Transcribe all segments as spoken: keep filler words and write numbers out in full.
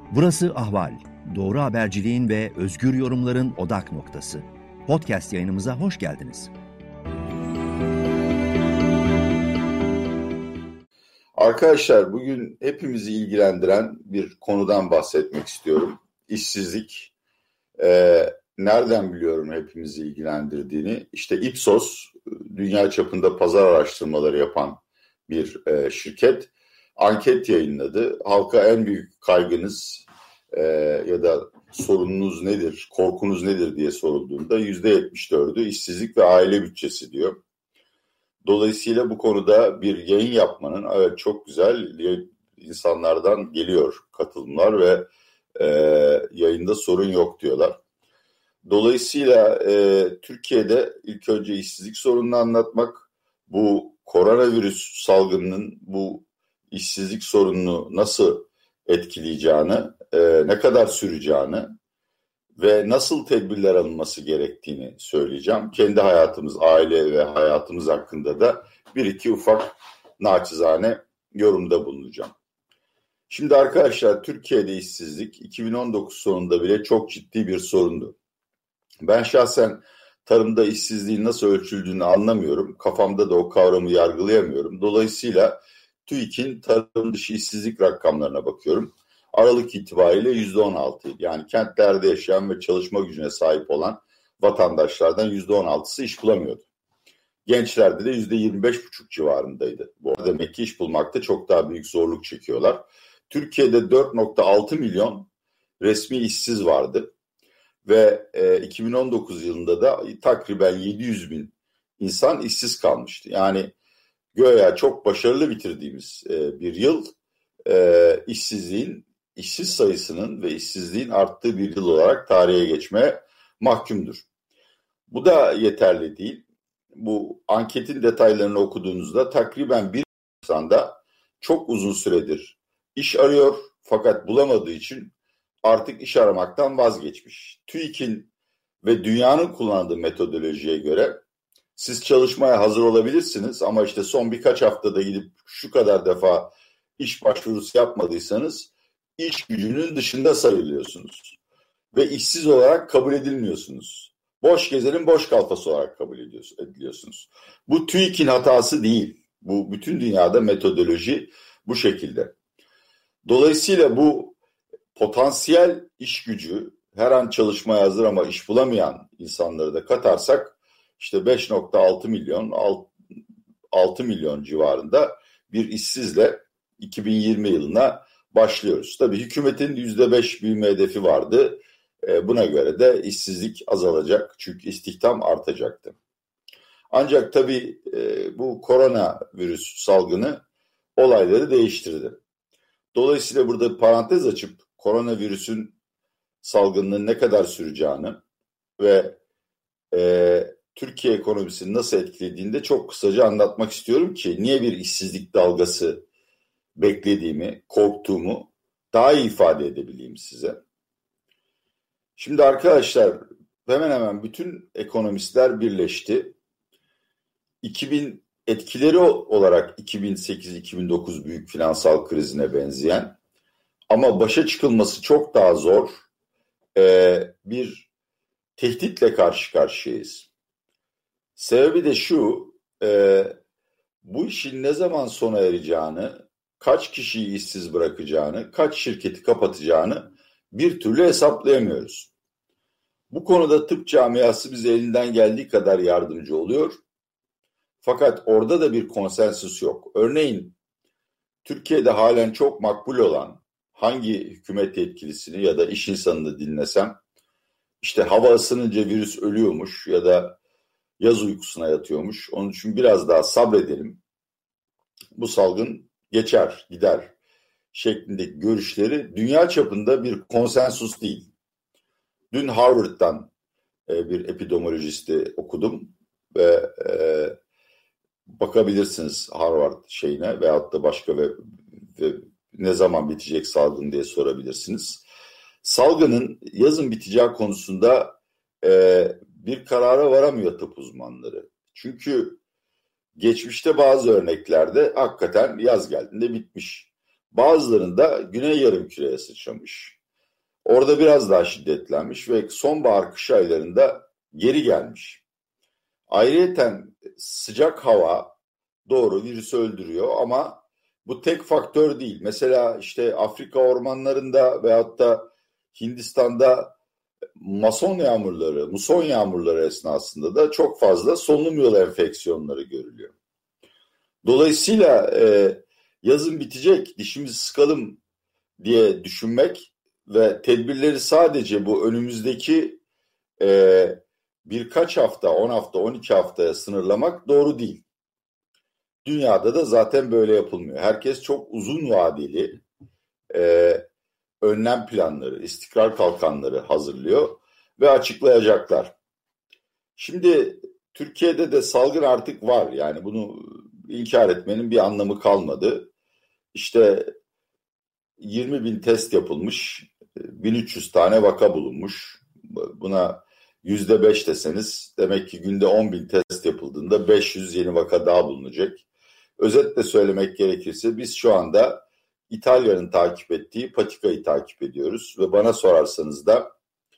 Burası Ahval. Doğru haberciliğin ve özgür yorumların odak noktası. Podcast yayınımıza hoş geldiniz. Arkadaşlar, bugün hepimizi ilgilendiren bir konudan bahsetmek istiyorum. İşsizlik. Ee, nereden biliyorum hepimizi ilgilendirdiğini? İşte Ipsos, dünya çapında pazar araştırmaları yapan bir e, şirket, anket yayınladı. Halka en büyük kaygınız e, ya da sorununuz nedir, korkunuz nedir diye sorulduğunda yüzde yetmiş dördü işsizlik ve aile bütçesi diyor. Dolayısıyla bu konuda bir yayın yapmanın, evet çok güzel, insanlardan geliyor katılımlar ve e, yayında sorun yok diyorlar. Dolayısıyla e, Türkiye'de ilk önce işsizlik sorununu anlatmak, bu koronavirüs salgınının bu işsizlik sorununu nasıl etkileyeceğini, e, ne kadar süreceğini ve nasıl tedbirler alınması gerektiğini söyleyeceğim. Kendi hayatımız, aile ve hayatımız hakkında da bir iki ufak naçizane yorumda bulunacağım. Şimdi arkadaşlar, Türkiye'de işsizlik iki bin on dokuz sonunda bile çok ciddi bir sorundu. Ben şahsen tarımda işsizliğin nasıl ölçüldüğünü anlamıyorum. Kafamda da o kavramı yargılayamıyorum. Dolayısıyla TÜİK'in tarım dışı işsizlik rakamlarına bakıyorum. Aralık itibariyle yüzde on altı, yani kentlerde yaşayan ve çalışma gücüne sahip olan vatandaşlardan yüzde on altısı iş bulamıyordu. Gençlerde de yüzde yirmi beş buçuk civarındaydı. Bu arada demek ki iş bulmakta çok daha büyük zorluk çekiyorlar. Türkiye'de dört nokta altı milyon resmi işsiz vardı ve e, iki bin on dokuz yılında da takriben yedi yüz bin insan işsiz kalmıştı. Yani göya çok başarılı bitirdiğimiz e, bir yıl e, işsizliğin, işsiz sayısının ve işsizliğin arttığı bir yıl olarak tarihe geçmeye mahkumdur. Bu da yeterli değil. Bu anketin detaylarını okuduğunuzda takriben bir insanda çok uzun süredir iş arıyor fakat bulamadığı için artık iş aramaktan vazgeçmiş. TÜİK'in ve dünyanın kullandığı metodolojiye göre siz çalışmaya hazır olabilirsiniz ama işte son birkaç haftada gidip şu kadar defa iş başvurusu yapmadıysanız iş gücünün dışında sayılıyorsunuz ve işsiz olarak kabul edilmiyorsunuz. Boş gezenin boş kalfası olarak kabul ediliyorsunuz. Bu TÜİK'in hatası değil. Bu bütün dünyada metodoloji bu şekilde. Dolayısıyla bu potansiyel iş gücü, her an çalışmaya hazır ama iş bulamayan insanları da katarsak işte beş nokta altı milyon, altı milyon civarında bir işsizle iki bin yirmi yılına başlıyoruz. Tabii hükümetin yüzde beş büyüme hedefi vardı. Buna göre de işsizlik azalacak çünkü istihdam artacaktı. Ancak tabii bu koronavirüs salgını olayları değiştirdi. Dolayısıyla burada parantez açıp koronavirüsün salgınının ne kadar süreceğini ve e, Türkiye ekonomisini nasıl etkilediğini de çok kısaca anlatmak istiyorum ki niye bir işsizlik dalgası beklediğimi, korktuğumu daha iyi ifade edebileyim size. Şimdi arkadaşlar, hemen hemen bütün ekonomistler birleşti. iki bin etkileri olarak iki bin sekiz iki bin dokuz büyük finansal krizine benzeyen ama başa çıkılması çok daha zor e, bir tehditle karşı karşıyayız. Sebebi de şu, e, bu işin ne zaman sona ereceğini, kaç kişiyi işsiz bırakacağını, kaç şirketi kapatacağını bir türlü hesaplayamıyoruz. Bu konuda tıp camiası bize elinden geldiği kadar yardımcı oluyor. Fakat orada da bir konsensüs yok. Örneğin Türkiye'de halen çok makbul olan hangi hükümet yetkilisini ya da iş insanını dinlesem, işte hava ısınınca virüs ölüyormuş ya da yaz uykusuna yatıyormuş. Onun için biraz daha sabredelim. Bu salgın geçer, gider şeklindeki görüşleri dünya çapında bir konsensus değil. Dün Harvard'dan e, bir epidemiolojisti okudum ve e, bakabilirsiniz Harvard şeyine veyahut da başka ve, ve ne zaman bitecek salgın diye sorabilirsiniz. Salgının yazın biteceği konusunda e, bir karara varamıyor tıp uzmanları. Çünkü geçmişte bazı örneklerde hakikaten yaz geldiğinde bitmiş. Bazılarında Güney Yarımküre'ye sıçramış. Orada biraz daha şiddetlenmiş ve sonbahar kış aylarında geri gelmiş. Ayrıyeten sıcak hava doğru virüsü öldürüyor ama bu tek faktör değil. Mesela işte Afrika ormanlarında veyahut da Hindistan'da mason yağmurları, muson yağmurları esnasında da çok fazla solunum yolu enfeksiyonları görülüyor. Dolayısıyla e, yazın bitecek, dişimizi sıkalım diye düşünmek ve tedbirleri sadece bu önümüzdeki e, birkaç hafta, on hafta, on iki haftaya sınırlamak doğru değil. Dünyada da zaten böyle yapılmıyor. Herkes çok uzun vadeli e, önlem planları, istikrar kalkanları hazırlıyor ve açıklayacaklar. Şimdi Türkiye'de de salgın artık var. Yani bunu inkar etmenin bir anlamı kalmadı. İşte yirmi bin test yapılmış, bin üç yüz tane vaka bulunmuş. Buna yüzde beş deseniz demek ki günde on bin test yapıldığında beş yüz yeni vaka daha bulunacak. Özetle söylemek gerekirse biz şu anda İtalya'nın takip ettiği patikayı takip ediyoruz ve bana sorarsanız da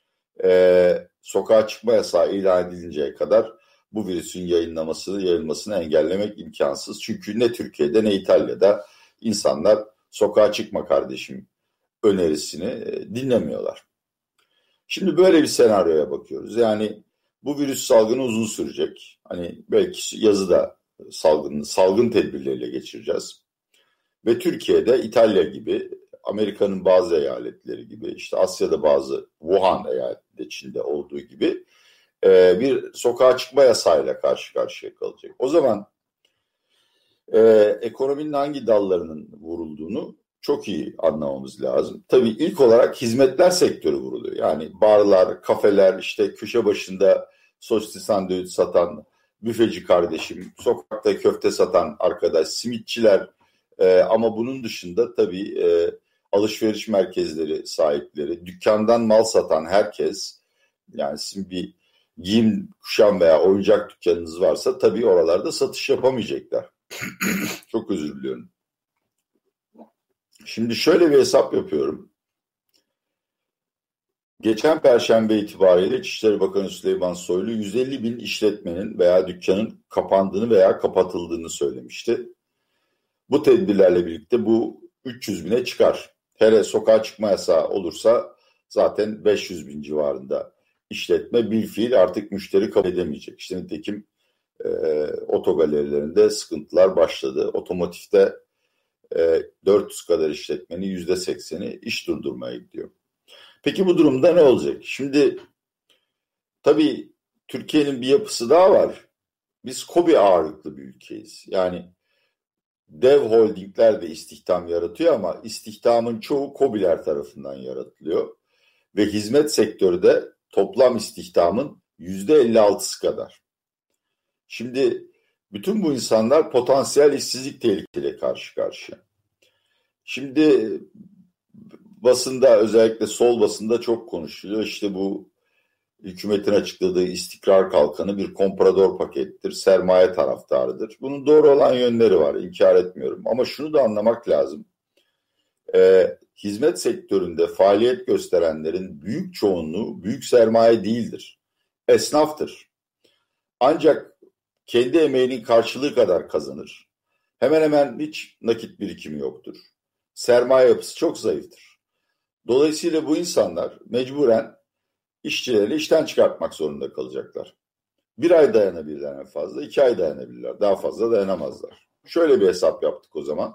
e, sokağa çıkma yasağı ilan edilinceye kadar bu virüsün yayınlamasını, yayılmasını engellemek imkansız. Çünkü ne Türkiye'de ne İtalya'da insanlar sokağa çıkma kardeşim önerisini e, dinlemiyorlar. Şimdi böyle bir senaryoya bakıyoruz. Yani bu virüs salgını uzun sürecek. Hani belki yazıda salgın, salgın tedbirleriyle geçireceğiz. Ve Türkiye'de İtalya gibi, Amerika'nın bazı eyaletleri gibi, işte Asya'da bazı Wuhan eyaleti Çin'de olduğu gibi e, bir sokağa çıkma yasağıyla karşı karşıya kalacak. O zaman e, ekonominin hangi dallarının vurulduğunu çok iyi anlamamız lazım. Tabii ilk olarak hizmetler sektörü vuruluyor. Yani barlar, kafeler, işte köşe başında sosisli sandviç satan büfeci kardeşim, sokakta köfte satan arkadaş, simitçiler, e, ama bunun dışında tabii e, alışveriş merkezleri sahipleri, dükkandan mal satan herkes, yani sizin bir giyim, kuşam veya oyuncak dükkanınız varsa tabii oralarda satış yapamayacaklar. Çok özür diliyorum. Şimdi şöyle bir hesap yapıyorum. Geçen Perşembe itibariyle İçişleri Bakanı Süleyman Soylu yüz elli bin işletmenin veya dükkanın kapandığını veya kapatıldığını söylemişti. Bu tedbirlerle birlikte bu üç yüz bine çıkar. Hele sokağa çıkma yasağı olursa zaten beş yüz bin civarında işletme bilfiil artık müşteri kabul edemeyecek. İşte nitekim e, otogalerilerinde sıkıntılar başladı. Otomotivde e, dört yüz kadar işletmenin yüzde sekseni iş durdurmaya gidiyor. Peki bu durumda ne olacak? Şimdi tabii Türkiye'nin bir yapısı daha var. Biz KOBİ ağırlıklı bir ülkeyiz. Yani dev holdingler de istihdam yaratıyor ama istihdamın çoğu KOBİ'ler tarafından yaratılıyor. Ve hizmet sektörü de toplam istihdamın yüzde elli altısı kadar. Şimdi bütün bu insanlar potansiyel işsizlik tehlikesiyle karşı karşıya. Şimdi basında, özellikle sol basında çok konuşuluyor. İşte bu hükümetin açıkladığı istikrar kalkanı bir komprador pakettir, sermaye taraftarıdır. Bunun doğru olan yönleri var, inkar etmiyorum. Ama şunu da anlamak lazım. Ee, hizmet sektöründe faaliyet gösterenlerin büyük çoğunluğu büyük sermaye değildir. Esnaftır. Ancak kendi emeğinin karşılığı kadar kazanır. Hemen hemen hiç nakit birikimi yoktur. Sermaye yapısı çok zayıftır. Dolayısıyla bu insanlar mecburen işçileri işten çıkartmak zorunda kalacaklar. Bir ay dayanabilirler en fazla, iki ay dayanabilirler. Daha fazla dayanamazlar. Şöyle bir hesap yaptık o zaman.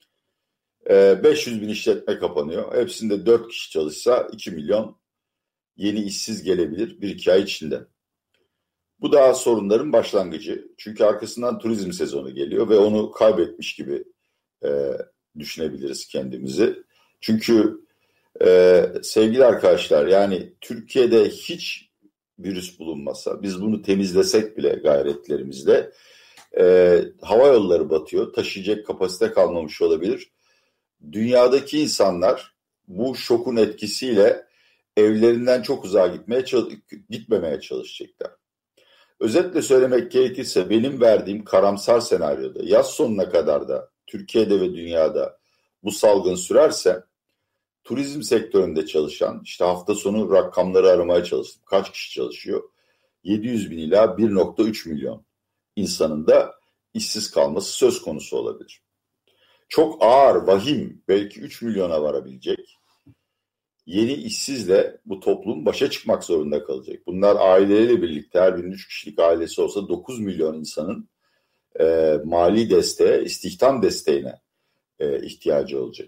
Ee, beş yüz bin işletme kapanıyor. Hepsinde dört kişi çalışsa iki milyon yeni işsiz gelebilir bir iki ay içinde. Bu daha sorunların başlangıcı. Çünkü arkasından turizm sezonu geliyor ve onu kaybetmiş gibi e, düşünebiliriz kendimizi. Çünkü Ee, sevgili arkadaşlar, yani Türkiye'de hiç virüs bulunmasa, biz bunu temizlesek bile gayretlerimizle e, hava yolları batıyor, taşıyacak kapasite kalmamış olabilir. Dünyadaki insanlar bu şokun etkisiyle evlerinden çok uzağa gitmeye gitmemeye çalışacaklar. Özetle söylemek gerekirse benim verdiğim karamsar senaryoda yaz sonuna kadar da Türkiye'de ve dünyada bu salgın sürerse turizm sektöründe çalışan, işte hafta sonu rakamları aramaya çalıştım. Kaç kişi çalışıyor? yedi yüz bin ila bir nokta üç milyon insanın da işsiz kalması söz konusu olabilir. Çok ağır, vahim, belki üç milyona varabilecek yeni işsizle bu toplum başa çıkmak zorunda kalacak. Bunlar aileleriyle birlikte, her birinin üç kişilik ailesi olsa dokuz milyon insanın e, mali desteğe, istihdam desteğine e, ihtiyacı olacak.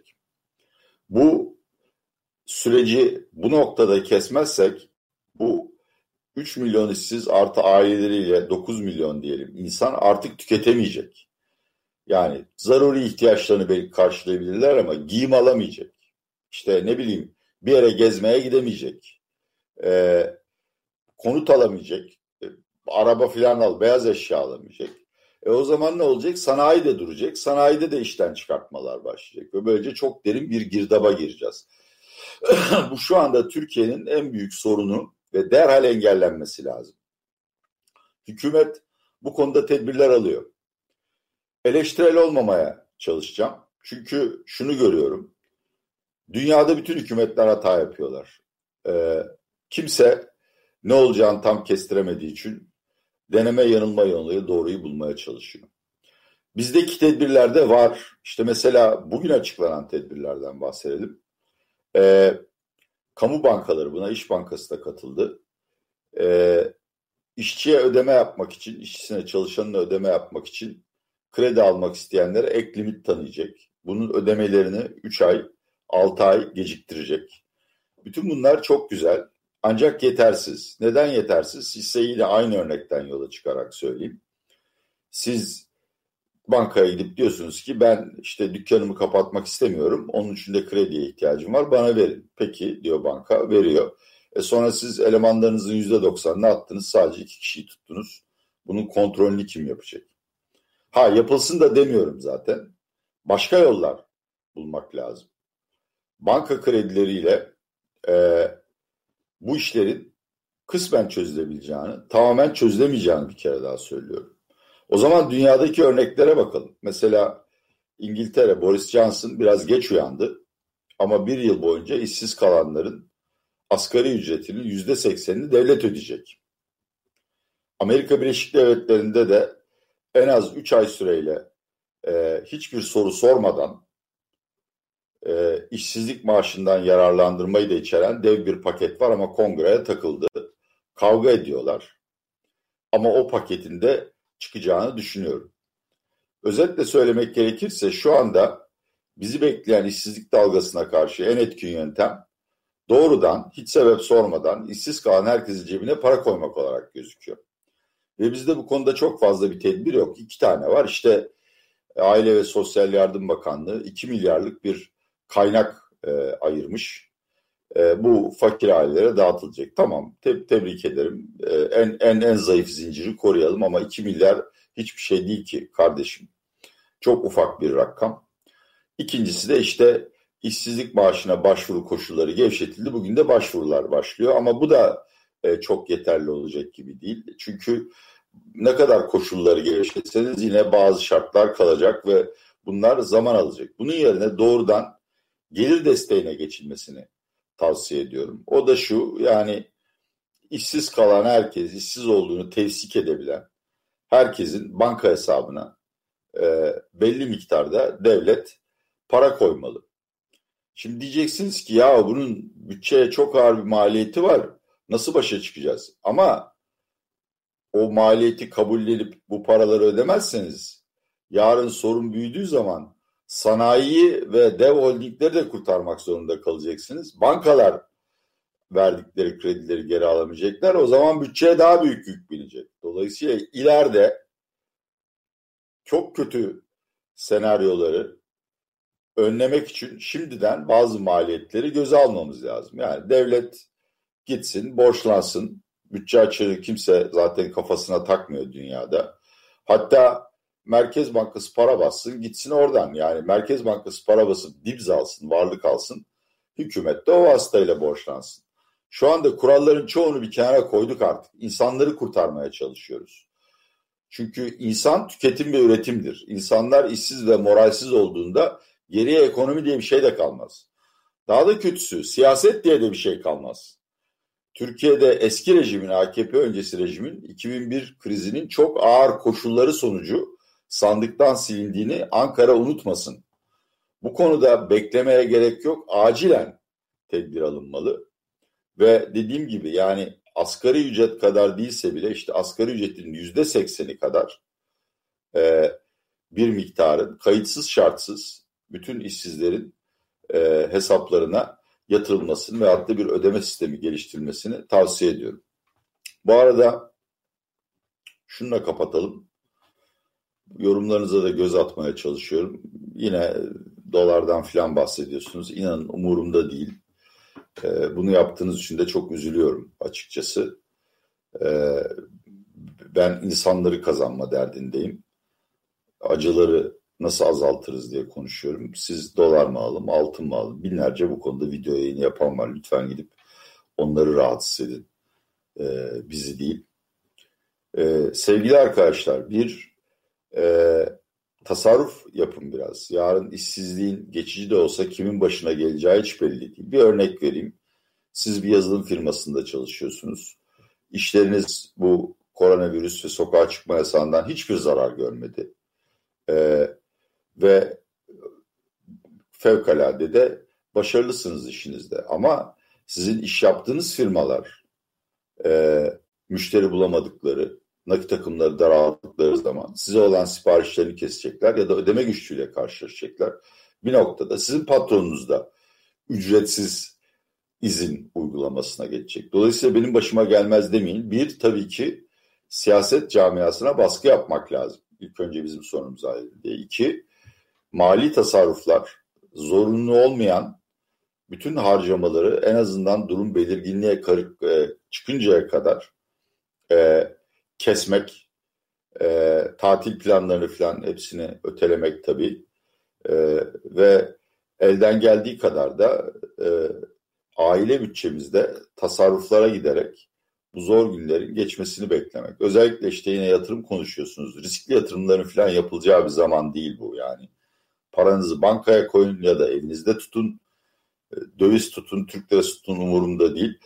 Bu süreci bu noktada kesmezsek, bu üç milyon işsiz artı aileleriyle dokuz milyon diyelim insan artık tüketemeyecek. Yani zaruri ihtiyaçlarını belki karşılayabilirler ama giyim alamayacak. İşte ne bileyim, bir yere gezmeye gidemeyecek. Ee, konut alamayacak. E, araba filan al, beyaz eşya alamayacak. E o zaman ne olacak? Sanayi de duracak. Sanayide de işten çıkartmalar başlayacak. Ve böylece çok derin bir girdaba gireceğiz. Bu şu anda Türkiye'nin en büyük sorunu ve derhal engellenmesi lazım. Hükümet bu konuda tedbirler alıyor. Eleştirel olmamaya çalışacağım. Çünkü şunu görüyorum. Dünyada bütün hükümetler hata yapıyorlar. Ee, kimse ne olacağını tam kestiremediği için deneme yanılma yoluyla doğruyu bulmaya çalışıyor. Bizdeki tedbirlerde var. İşte mesela bugün açıklanan tedbirlerden bahsedelim. Ee, kamu bankaları, buna İş Bankası da katıldı. Ee, işçiye ödeme yapmak için, işçisine, çalışanına ödeme yapmak için kredi almak isteyenlere ek limit tanıyacak. Bunun ödemelerini üç ay, altı ay geciktirecek. Bütün bunlar çok güzel. Ancak yetersiz. Neden yetersiz? Size yine aynı örnekten yola çıkarak söyleyeyim. Siz bankaya gidip diyorsunuz ki ben işte dükkanımı kapatmak istemiyorum. Onun için de krediye ihtiyacım var. Bana verin. Peki diyor banka, veriyor. E sonra siz elemanlarınızın yüzde doksanını attınız. Sadece iki kişiyi tuttunuz. Bunun kontrolünü kim yapacak? Ha, yapılsın da demiyorum zaten. Başka yollar bulmak lazım. Banka kredileriyle e, bu işlerin kısmen çözülebileceğini, tamamen çözülemeyeceğini bir kere daha söylüyorum. O zaman dünyadaki örneklere bakalım. Mesela İngiltere, Boris Johnson biraz geç uyandı. Ama bir yıl boyunca işsiz kalanların asgari ücretinin yüzde seksenini devlet ödeyecek. Amerika Birleşik Devletleri'nde de en az üç ay süreyle e, hiçbir soru sormadan e, işsizlik maaşından yararlandırmayı da içeren dev bir paket var ama kongreye takıldı. Kavga ediyorlar. Ama o paketin de çıkacağını düşünüyorum. Özetle söylemek gerekirse şu anda bizi bekleyen işsizlik dalgasına karşı en etkin yöntem doğrudan, hiç sebep sormadan işsiz kalan herkesin cebine para koymak olarak gözüküyor. Ve bizde bu konuda çok fazla bir tedbir yok. İki tane var. İşte Aile ve Sosyal Yardım Bakanlığı iki milyarlık bir kaynak e, ayırmış. E, bu fakir ailelere dağıtılacak. Tamam, te- tebrik ederim. E, en en en zayıf zinciri koruyalım ama iki milyar hiçbir şey değil ki kardeşim. Çok ufak bir rakam. İkincisi de işte işsizlik maaşına başvuru koşulları gevşetildi. Bugün de başvurular başlıyor ama bu da e, çok yeterli olacak gibi değil. Çünkü ne kadar koşulları gevşetseniz yine bazı şartlar kalacak ve bunlar zaman alacak. Bunun yerine doğrudan gelir desteğine geçilmesini tavsiye ediyorum. O da şu, yani işsiz kalan herkes, işsiz olduğunu tevsik edebilen herkesin banka hesabına e, belli miktarda devlet para koymalı. Şimdi diyeceksiniz ki ya bunun bütçeye çok ağır bir maliyeti var. Nasıl başa çıkacağız? Ama o maliyeti kabullenip bu paraları ödemezseniz yarın sorun büyüdüğü zaman sanayiyi ve dev holdingleri de kurtarmak zorunda kalacaksınız. Bankalar verdikleri kredileri geri alamayacaklar. O zaman bütçeye daha büyük yük binecek. Dolayısıyla ileride çok kötü senaryoları önlemek için şimdiden bazı maliyetleri göze almamız lazım. Yani devlet gitsin, borçlansın. Bütçe açığı kimse zaten kafasına takmıyor dünyada. Hatta Merkez Bankası para bassın, gitsin oradan. Yani Merkez Bankası para basıp dibz alsın, varlık alsın. Hükümet de o vasıtayla borçlansın. Şu anda kuralların çoğunu bir kenara koyduk artık. İnsanları kurtarmaya çalışıyoruz. Çünkü insan tüketim ve üretimdir. İnsanlar işsiz ve moralsiz olduğunda geriye ekonomi diye bir şey de kalmaz. Daha da kötüsü, siyaset diye de bir şey kalmaz. Türkiye'de eski rejimin, A K P öncesi rejimin iki bin bir krizinin çok ağır koşulları sonucu sandıktan silindiğini Ankara unutmasın. Bu konuda beklemeye gerek yok. Acilen tedbir alınmalı. Ve dediğim gibi yani asgari ücret kadar değilse bile işte asgari ücretin yüzde sekseni kadar e, bir miktarın kayıtsız şartsız bütün işsizlerin e, hesaplarına yatırılmasını ve hatta bir ödeme sistemi geliştirilmesini tavsiye ediyorum. Bu arada şununla kapatalım. Yorumlarınıza da göz atmaya çalışıyorum. Yine dolardan falan bahsediyorsunuz. İnanın umurumda değil. Ee, bunu yaptığınız için de çok üzülüyorum açıkçası. Ee, ben insanları kazanma derdindeyim. Acıları nasıl azaltırız diye konuşuyorum. Siz dolar mı alın, altın mı alın? Binlerce bu konuda video yayını yapan var. Lütfen gidip onları rahatsız edin. Ee, bizi değil. Ee, sevgili arkadaşlar, bir e, tasarruf yapın biraz. Yarın işsizliğin geçici de olsa kimin başına geleceği hiç belli değil. Bir örnek vereyim. Siz bir yazılım firmasında çalışıyorsunuz. İşleriniz bu koronavirüs ve sokağa çıkma yasağından hiçbir zarar görmedi. Ee, ve fevkalade de başarılısınız işinizde. Ama sizin iş yaptığınız firmalar e, müşteri bulamadıkları, nakit akımları daralttıkları zaman size olan siparişlerini kesecekler ya da ödeme güçlüğüyle karşılaşacaklar. Bir noktada sizin patronunuz da ücretsiz izin uygulamasına geçecek. Dolayısıyla benim başıma gelmez demeyin. Bir, tabii ki siyaset camiasına baskı yapmak lazım. İlk önce bizim sorunumuz ayrı diye. İki, mali tasarruflar, zorunlu olmayan bütün harcamaları en azından durum belirginliğe çıkıncaya kadar e, kesmek, e, tatil planlarını falan hepsini ötelemek tabii e, ve elden geldiği kadar da e, aile bütçemizde tasarruflara giderek bu zor günlerin geçmesini beklemek. Özellikle işte yine yatırım konuşuyorsunuz. Riskli yatırımların falan yapılacağı bir zaman değil bu yani. Paranızı bankaya koyun ya da elinizde tutun. Döviz tutun, Türk lirası tutun umurumda değil.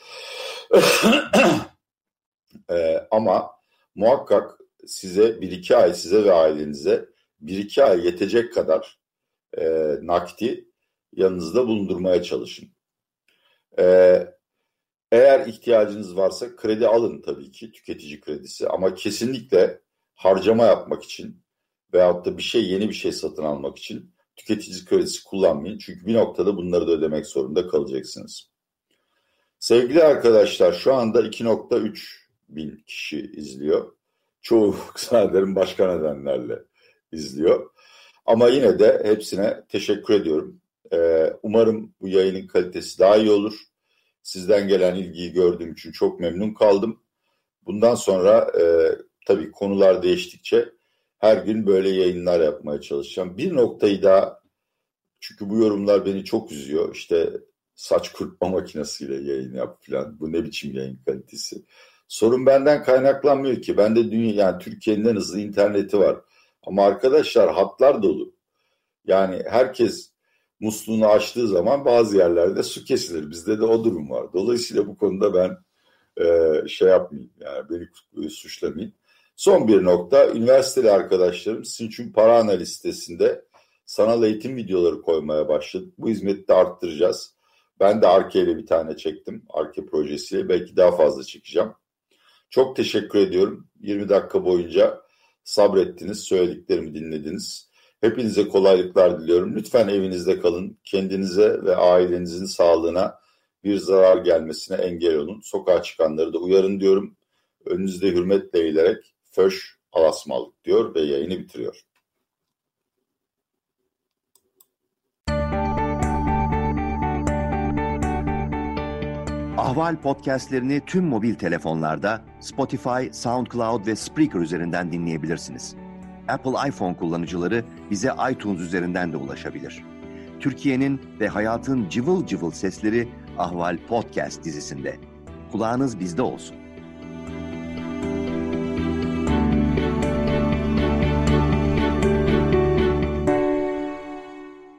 ee, ama muhakkak size bir iki ay, size ve ailenize bir iki ay yetecek kadar e, nakdi yanınızda bulundurmaya çalışın. Ee, eğer ihtiyacınız varsa kredi alın tabii ki, tüketici kredisi. Ama kesinlikle harcama yapmak için veyahut da bir şey yeni bir şey satın almak için tüketici kredisi kullanmayın. Çünkü bir noktada bunları da ödemek zorunda kalacaksınız. Sevgili arkadaşlar, şu anda iki nokta üç bin kişi izliyor. Çoğu zannederim başka nedenlerle izliyor. Ama yine de hepsine teşekkür ediyorum. Ee, umarım bu yayının kalitesi daha iyi olur. Sizden gelen ilgiyi gördüğüm için çok memnun kaldım. Bundan sonra e, tabii konular değiştikçe her gün böyle yayınlar yapmaya çalışacağım. Bir noktayı daha, çünkü bu yorumlar beni çok üzüyor. İşte saç kurutma makinesiyle yayın yap falan. Bu ne biçim yayın kalitesi? Sorun benden kaynaklanmıyor ki. Bende dünya, yani Türkiye'nin en hızlı interneti var. Ama arkadaşlar hatlar dolu. Yani herkes musluğunu açtığı zaman bazı yerlerde su kesilir. Bizde de o durum var. Dolayısıyla bu konuda ben e, şey yapmayayım. Yani beni suçlamayın. Son bir nokta, üniversiteli arkadaşlarım sizin için para analiz sitesinde sanal eğitim videoları koymaya başladık. Bu hizmeti de arttıracağız. Ben de Arke ile bir tane çektim. Arke projesiyle belki daha fazla çekeceğim. Çok teşekkür ediyorum. yirmi dakika boyunca sabrettiniz, söylediklerimi dinlediniz. Hepinize kolaylıklar diliyorum. Lütfen evinizde kalın. Kendinize ve ailenizin sağlığına bir zarar gelmesine engel olun. Sokağa çıkanları da uyarın diyorum. Önünüzde hürmetle eğilerek föş alasmalık diyor ve yayını bitiriyor. Ahval podcastlerini tüm mobil telefonlarda Spotify, SoundCloud ve Spreaker üzerinden dinleyebilirsiniz. Apple iPhone kullanıcıları bize iTunes üzerinden de ulaşabilir. Türkiye'nin ve hayatın cıvıl cıvıl sesleri Ahval Podcast dizisinde. Kulağınız bizde olsun.